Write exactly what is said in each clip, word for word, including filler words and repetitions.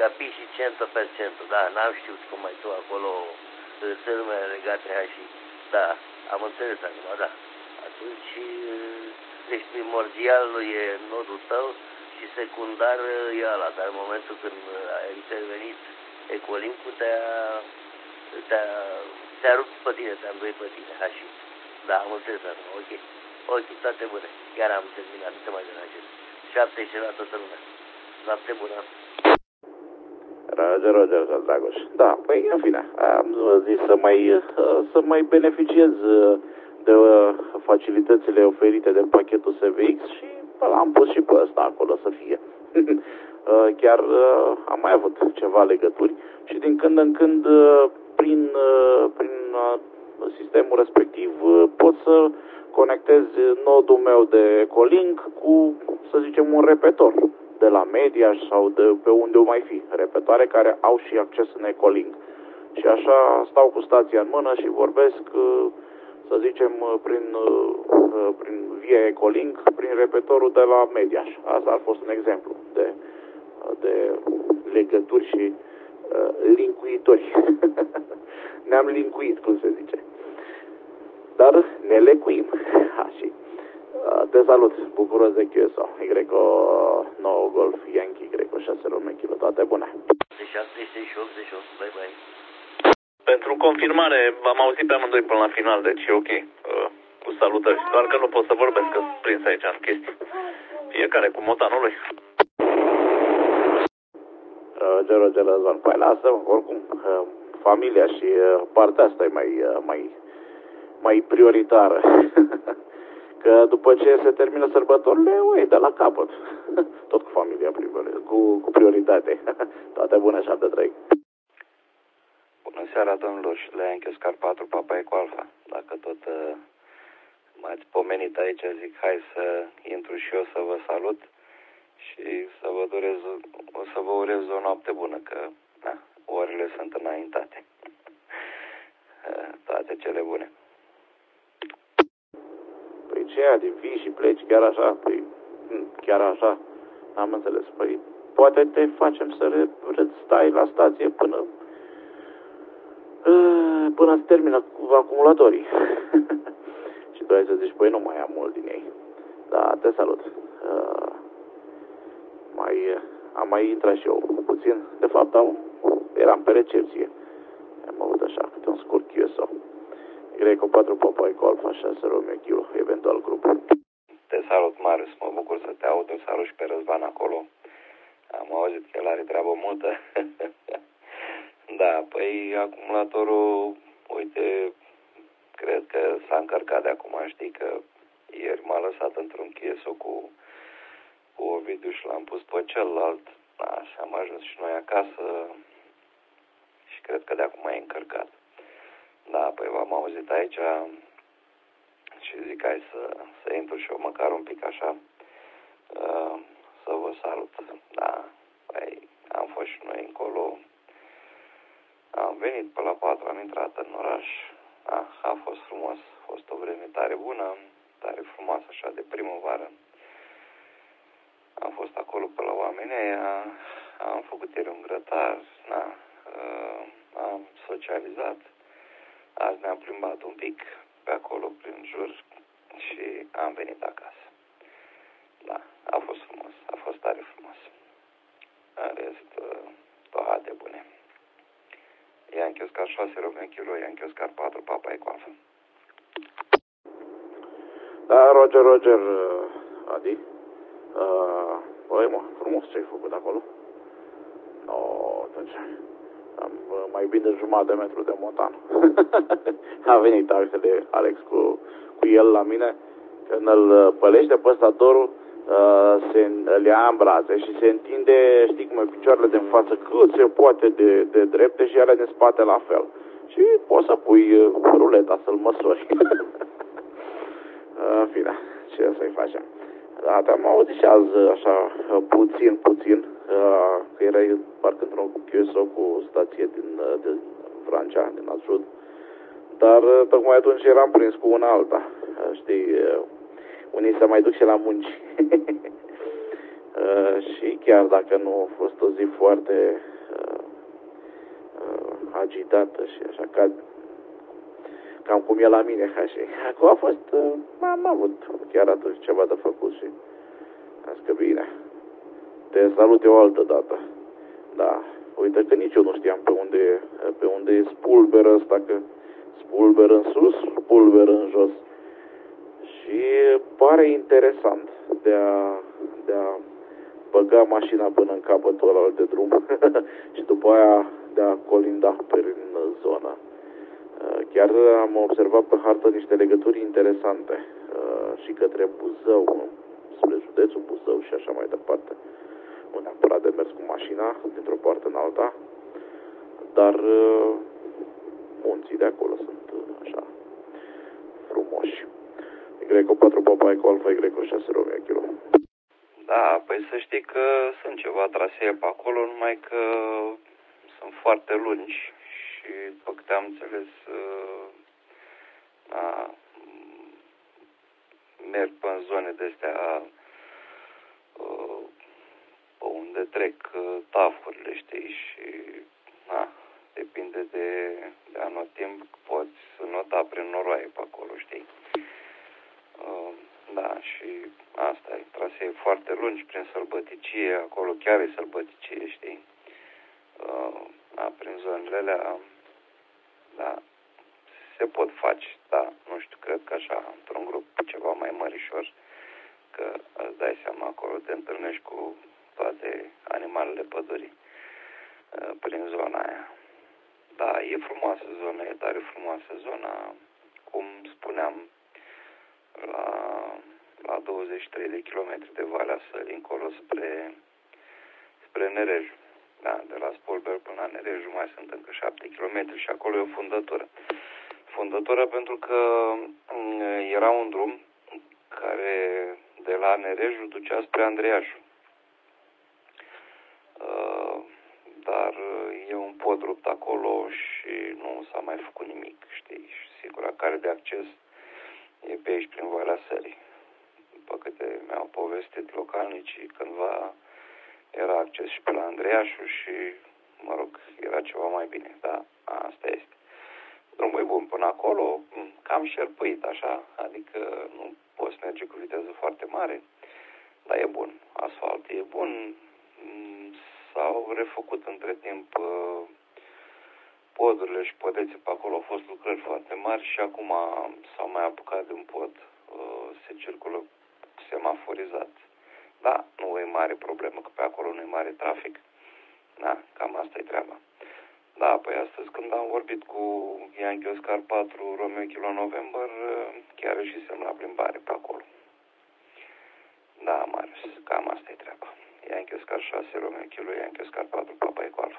rapid și cento per cento, da, n-am știut cum mai tu acolo sărmele legate aia și, da, am înțeles acum, da. Atunci, deci primordial e nodul tău și secundar e ăla, dar în momentul când a intervenit Ecolincul te-a, te-a, te-a rupt pe tine, te-a îndoit pe tine, așa. Da, am înțeles acum, ok. Ok, toate bune. Chiar am terminat, nu te mai deranjez. Șapte și la toată lumea. Noapte bună. Roger, Roger, Dragoș. Da, păi, în fine, am zis să mai, să mai beneficiez de facilitățile oferite de pachetul S V X și l-am pus și pe ăsta acolo să fie. Chiar am mai avut ceva legături și din când în când prin, prin sistemul respectiv pot să conectez nodul meu de Ecolink cu, să zicem, un repetor de la Mediaș sau de pe unde o mai fi, repetoare care au și acces în Ecolink. Și așa stau cu stația în mână și vorbesc, să zicem, prin, prin via Ecolink, prin repetorul de la Mediaș. Asta a fost un exemplu de, de legături și uh, linkuitori. Ne-am linkuit, cum se zice. Dar ne lecuim. Așa. Te salut, bucuros de Q S O. Y nouă Golf Yankee, Y șase Romeo Kilo, toate bune. șapte și optzeci și opt, bye bye. Pentru confirmare, v-am auzit pe amândoi până la final, deci e ok. Uh, cu salutări. Doar că nu pot să vorbesc, că sunt prins aici în chestii. Fiecare cu motanul lui. Roger, Roger, Răzvan. Păi lasă, oricum, uh, familia și uh, partea asta e mai, uh, mai, mai prioritară. Că după ce se termină sărbătorile, o iei de la capăt. Tot cu familia, cu, cu prioritate. Toate bune, șapte trei. Bună seara, domnilor, și la Yankee Oscar patru, Papa Eco Alpha. Dacă tot uh, m-ați pomenit aici, zic, hai să intru și eu să vă salut și să vă, dorez, o să vă urez o noapte bună, că na, orele sunt înaintate. Toate cele bune. Păi ce aia, de vii și pleci chiar așa? Păi chiar așa? Am înțeles. Păi poate te facem să re, re, stai la stație până până se termină cu acumulatorii. Și tu ai să zici, păi nu mai am mult din ei. Da, te salut. Uh, mai, am mai intrat și eu puțin. De fapt, am, eram pe recepție. Am avut așa, câte un scurt Q S O. Y patru Papa Eco Alpha șase Romeo Kilo, eventual grup. Te salut, Marius, mă bucur să te aud, îl salut și pe Răzvan acolo. Am auzit că el are treabă multă. Da, păi acumulatorul, uite, cred că s-a încărcat de acum, știi că ieri m-a lăsat într-un Q S O cu, cu Ovidiu și l-am pus pe celălalt, da, și am ajuns și noi acasă și cred că de acum e încărcat. Da, păi v-am auzit aici și zic, hai să, să intru și eu măcar un pic așa, uh, să vă salut. Da, păi am fost și noi încolo. Am venit pe la patru, am intrat în oraș, a, a fost frumos, a fost o vreme tare bună, tare frumoasă, așa, de primăvară. Am fost acolo pe la oamenii aia, am făcut ieri un grătar, na, am socializat, azi ne-am plimbat un pic pe acolo, prin jur, și am venit acasă. Da, a fost frumos, a fost tare frumos. În rest, toate bune. Yankee Oscar șase Romeo Kilo, Yankee Oscar patru, Papa Eco Alpha. Da, Roger, Roger, Adi. Uh, băi, mă, frumos ce-ai făcut acolo. No, atunci, am mai bine de jumătate de metru de motan. A venit altele Alex cu, cu el la mine. Când îl pălește pe ăsta dorul, uh, se, îl ia în brațe și se întinde, știi cum e, picioarele din față cât se poate de, de drepte și ele din spate la fel. Și poți să pui uh, ruleta să-l măsori. În fine, ce să-i facem? Da, te-am auzit și azi așa puțin, puțin, uh, că erai parcă într-un Q S O cu stație din, din Francia, din Sud. Dar tocmai atunci eram prins cu una alta. Știi, unii se mai duc și la munci. Și chiar dacă nu a fost o zi foarte agitată și așa, ca, cam cum e la mine, ca și acum a fost, am avut chiar atunci ceva de făcut și am zis că bine, te salut eu o altă dată. Da, uite că nici eu nu știam pe unde e, pe unde e spulberă ăsta, că spulberă în sus, spulberă în jos. Și pare interesant de a, de a băga mașina până în capătul ăla de drum și după aia de a colinda prin zonă. Chiar am observat pe hartă niște legături interesante și către Buzău, spre județul Buzău și așa mai departe. Nu neapărat de mers cu mașina dintr-o parte în alta, dar munții de acolo sunt așa frumoși. Greco patru Papa Eco Alfa Greco șase Romeo Kilo. Da, păi să știi că sunt ceva trasee pe acolo, numai că sunt foarte lungi și, după câte am înțeles, a, merg pe în zone de-astea pe unde trec tafurile, știi, și na, depinde de, de anotimp, poți nota prin noroaie pe acolo, știi. Uh, da, și asta e, trasee foarte lungi prin sălbăticie, acolo chiar e sălbăticie, știi. Uh, da, prin zonele alea, da, se pot face, da, nu știu, cred că așa, într-un grup ceva mai mărișor, că îți dai seama, acolo te întâlnești cu toate animalele pădurii uh, prin zona aia. Da, e frumoasă zona, e tare frumoasă zona, cum spuneam, la, la douăzeci și trei de kilometri de Valea Sălii, încolo spre, spre Nereju. Da, de la Spolber până la Nereju mai sunt încă șapte kilometri și acolo e o fundătură. Fundătură pentru că era un drum care de la Nereju ducea spre Andreiașu. Uh, dar e un pod rupt acolo și nu s-a mai făcut nimic, știi? Și singura cale de acces e pe aici, prin Valea Sălii. După câte mi-au povestit localnicii, cândva era acces și pe la Andreiașu și, mă rog, era ceva mai bine, da, asta este. Drumul e bun până acolo, cam șerpuit așa, adică nu poți merge cu viteză foarte mare, dar e bun, asfalt e bun, s-au refăcut între timp podurile și podețe pe acolo, au fost lucrări foarte mari și acum s-au mai apucat de un pod, se circulă semaforizat. Da, nu e mare problemă, că pe acolo nu e mare trafic. Da, cam asta e treaba. Da, păi astăzi când am vorbit cu Yankee Oscar patru Romeo Kilo November, chiar ieșisem la plimbare pe acolo. Da, Marius, cam asta e treaba. Yankee Oscar șase Romeo Kilo, Yankee Oscar patru Papa Eco Alfa.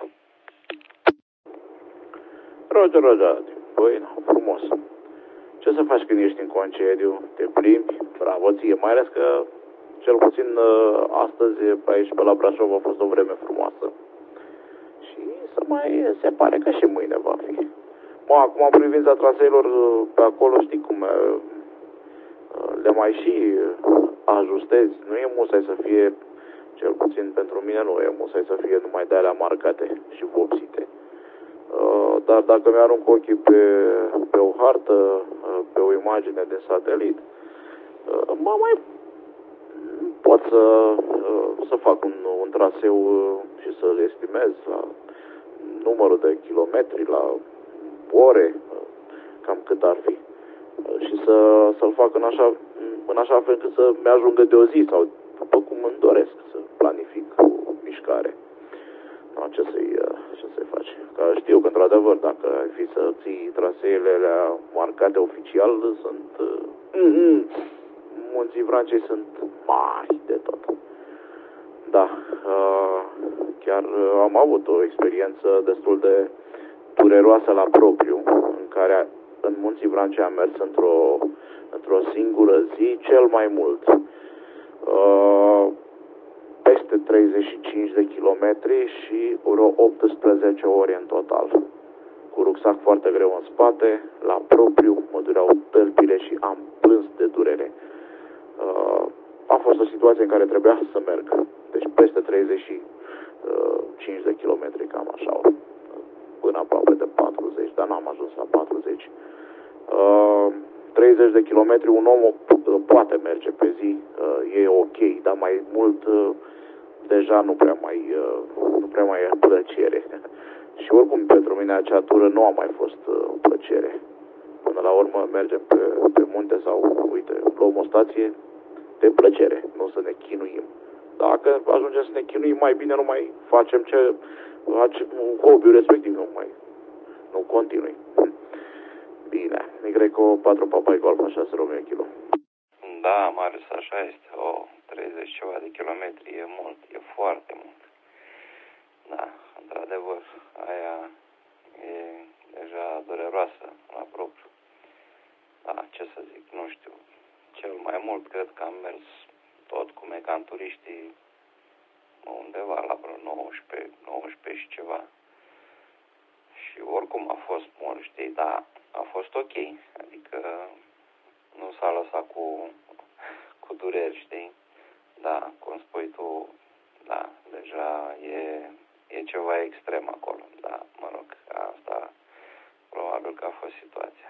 Roger, Roger, păi, frumos. Ce să faci când ești în concediu? Te plimbi? Bravo ție, mai ales că cel puțin astăzi pe aici, pe la Brașov, a fost o vreme frumoasă. Și să mai se pare că și mâine va fi. Mă, acum în privința traseilor pe acolo, știi cum le mai și ajustezi. Nu e musai să fie, cel puțin pentru mine nu e musai să fie numai de alea marcate și vopsite. Dar dacă mi-arunc ochii pe, pe o hartă, pe o imagine de satelit, mă mai pot să, să fac un, un traseu și să-l estimez la numărul de kilometri, la ore, cam cât ar fi. Și să, să-l fac în așa, în așa fel cât să mi-ajungă de o zi sau după cum îmi doresc să planific o mișcare. No, ce să-i, ce să-i faci? Că știu că, într-adevăr, dacă ai fi să ții traseele alea marcate oficial, sunt... Mm-hmm, munții Vrancei sunt mari de tot. Da, chiar am avut o experiență destul de dureroasă la propriu, în care în munții Vrancei am mers într-o, într-o singură zi, cel mai mult. Peste treizeci și cinci de kilometri și vreo optsprezece ore în total. Cu rucsac foarte greu în spate, la propriu, mă dureau tălpile și am plâns de durere. A fost o situație în care trebuia să merg. Deci peste treizeci și cinci de kilometri, cam așa, până aproape de patru. dar n-am ajuns la patruzeci. Uh, treizeci de kilometri un om poate merge pe zi, uh, e ok, dar mai mult uh, deja nu prea mai, uh, nu prea mai e plăcere. Și oricum pentru mine acea tură nu a mai fost uh, o plăcere. Până la urmă mergem pe, pe munte sau, uite, luăm o stație de plăcere, nu să ne chinuim. Dacă ajungem să ne chinuim, mai bine nu mai facem ce, hobby-ul respectiv, nu mai, nu continui. Bine, Negreco patru Papai Golf șase Romeo Kilo. Da, Marius, așa este. O, treizeci ceva de kilometri e mult, e foarte mult. Da, într-adevăr, aia e deja dureroasă la propriu. Da, ce să zic, nu știu. Cel mai mult cred că am mers tot cu mecanturiștii undeva la vreo nouăsprezece, nouăsprezece și ceva. Și oricum a fost mult, știi, dar a fost ok. Adică nu s-a lăsat cu, cu dureri, știi? Da, cum spui tu, da, deja e, e ceva extrem acolo. Da, mă rog, asta probabil că a fost situația.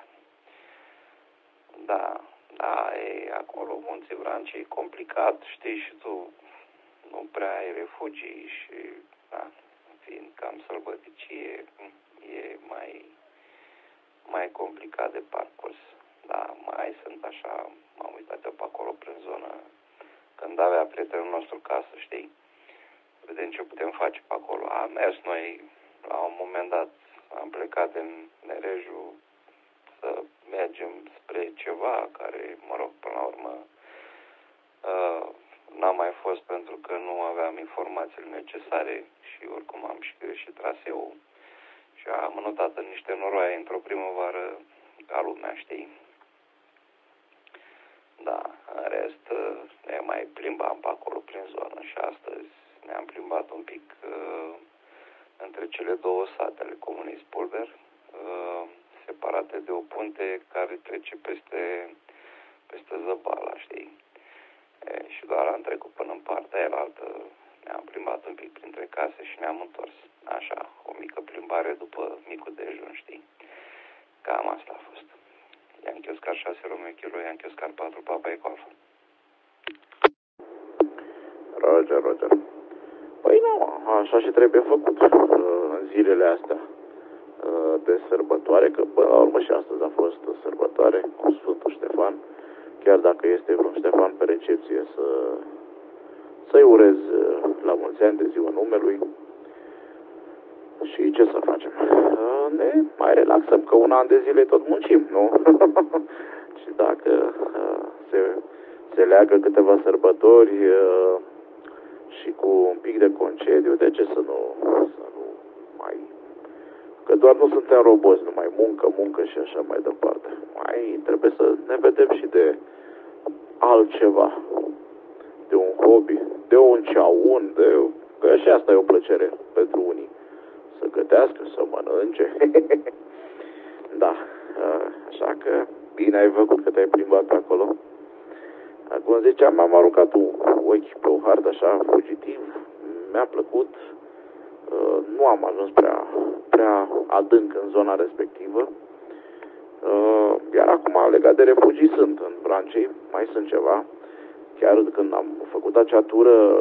Da, da, e acolo Munții Vrancii, e complicat, știi și tu, nu prea ai refugii și, da, fiind cam sălbăticie, e mai, mai complicat de parcurs. Da, mai sunt așa, m-am uitat eu pe acolo prin zonă, când avea prietenul nostru casă, știi, vedem ce putem face pe acolo. Am mers noi, la un moment dat, am plecat în Nereju să mergem spre ceva care, mă rog, până la urmă, uh, n-am mai fost pentru că nu aveam informațiile necesare și oricum am și greșit traseul și am notat în niște noroaie într-o primăvară ca lumea, știi. Da, în rest ne mai plimbam pe acolo prin zonă și astăzi ne-am plimbat un pic uh, între cele două satele, Comunist Pulber, uh, separate de o punte care trece peste, peste Zăbala, știi? E, și doar am trecut până în partea aia altă, ne-am plimbat un pic printre case și ne-am întors. Așa, o mică plimbare după micul dejun, știi? Cam asta a fost. Yankee Oscar șase Romeo Kilo, Yankee Oscar patru Papa Eco Alpha. Roger, Roger. Păi nu, așa și trebuie făcut în zilele astea de sărbătoare, că până la urmă și astăzi a fost sărbătoare cu Sfântul Ștefan, chiar dacă este vreun Ștefan pe recepție să, să-i urez la mulți ani de ziua numelui. Și ce să facem? Ne mai relaxăm, că un an de zile tot muncim, nu? Și dacă se, se leagă câteva sărbători și cu un pic de concediu, de ce să nu, să nu mai... Că doar nu suntem roboți, numai muncă, muncă și așa mai departe. Mai trebuie să ne vedem și de altceva, de un hobby, de un ceaun, de... că și asta e o plăcere pentru unii. Să gătească, să mănânce. Da, așa că bine ai făcut că te-ai plimbat pe acolo. Cum ziceam, m-am aruncat un ochi pe o hartă așa, fugitiv. Mi-a plăcut. Nu am ajuns prea, prea adânc în zona respectivă. Iar acum, legat de refugii, sunt în Vrancei, mai sunt ceva. Chiar când am făcut acea tură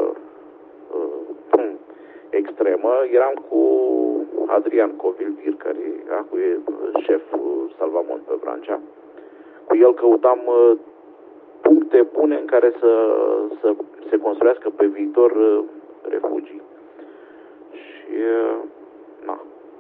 extremă, eram cu Adrian Covilvir, care acum e șef Salvamont pe Vrancea. Cu el căutam puncte bune în care să, să se construiască pe viitor refugii. Și, na,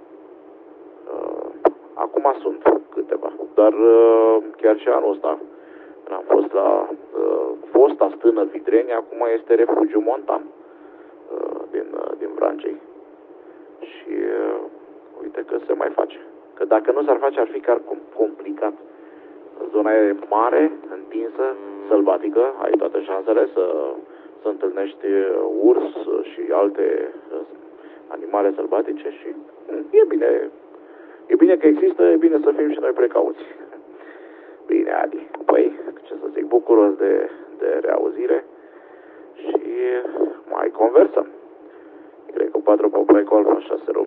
acum sunt câteva. Dar chiar și anul ăsta, când am fost la fosta stână Vidrenia, acum este refugiu montan din, din Vrancei. Și uite că se mai face. Că dacă nu s-ar face, ar fi chiar complicat. Zona e mare, întinsă, sălbatică, ai toate șansele să, să întâlnești urs și alte animale sălbatice și e bine. E bine că există, e bine să fim și noi precauți. Bine, Adi. Păi, ce să zic, bucuros de, de reauzire și mai conversăm. Cred că patru Papa Eco Alpha șase